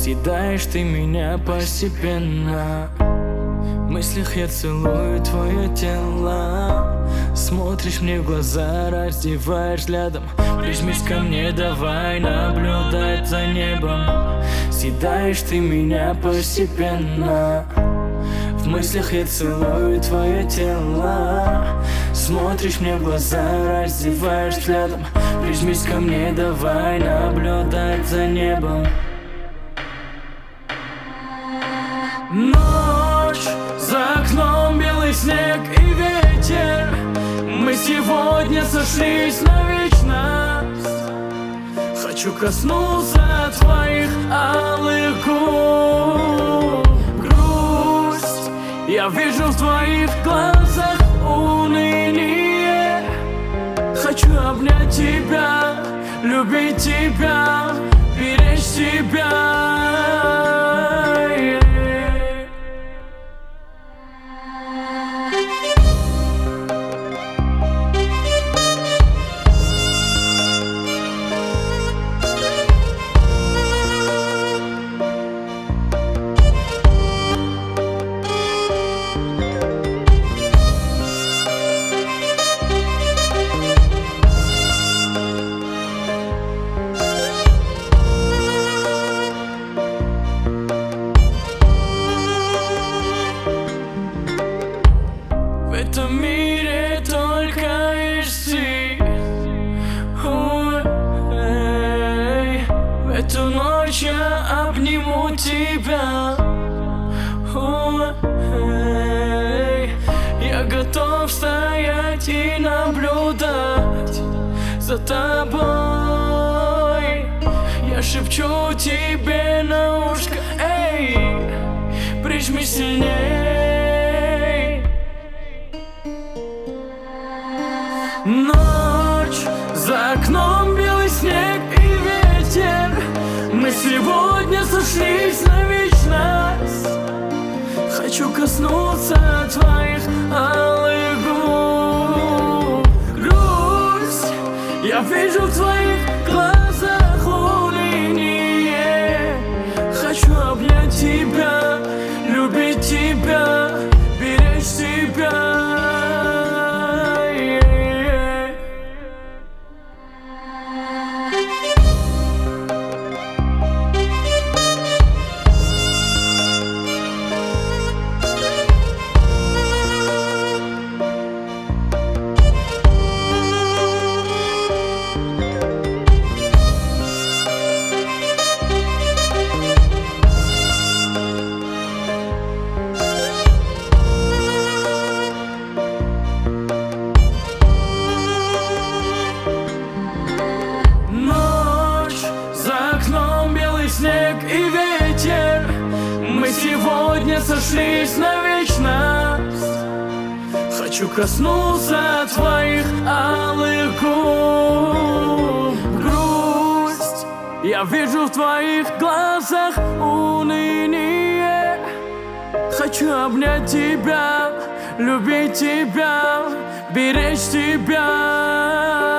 Съедаешь ты меня постепенно. В мыслях я целую твое тело. Смотришь мне в глаза, раздеваешь взглядом. Прижмись ко мне, давай наблюдать за небом. Съедаешь ты меня постепенно. В мыслях я целую твое тело. Смотришь мне в глаза, раздеваешь взглядом. Прижмись ко мне, давай наблюдать за небом. Ночь, за окном белый снег и ветер. Мы сегодня сошлись навечно. Хочу коснуться твоих алых губ. Грусть я вижу в твоих глазах, уныние. Хочу обнять тебя, любить тебя, беречь тебя. В этом мире только лишь ты. В эту ночь я обниму тебя. Я готов стоять и наблюдать за тобой. Я шепчу тебе на ушко: эй, прижмись сильней. Ночь, за окном белый снег и ветер. Мы сегодня сошлись навечно. Хочу коснуться твоих алых губ. Грусть я вижу в твоих глазах, уныние. Хочу обнять тебя, любить тебя, беречь тебя. Снег и ветер. Мы сегодня сошлись навечно. Хочу коснуться твоих алых губ. Грусть я вижу в твоих глазах, уныние. Хочу обнять тебя, любить тебя, беречь тебя.